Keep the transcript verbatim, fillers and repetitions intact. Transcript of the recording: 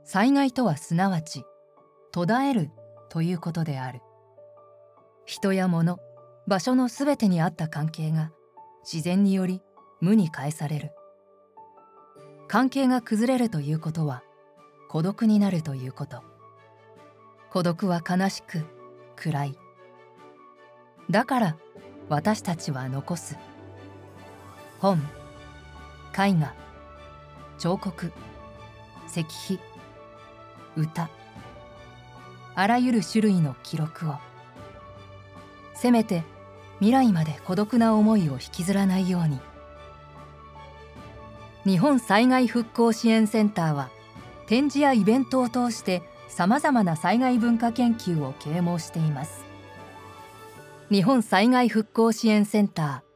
災害とはすなわち途絶えるということである。人や物、場所のすべてにあった関係が自然により無に返される。関係が崩れるということは孤独になるということ。孤独は悲しく暗い。だから私たちは残す。本、絵画、彫刻、石碑、歌、あらゆる種類の記録を。せめて未来まで孤独な思いを引きずらないように。日本災害復興支援センターは展示やイベントを通してさまざまな災害文化研究を啓蒙しています。日本災害復興支援センター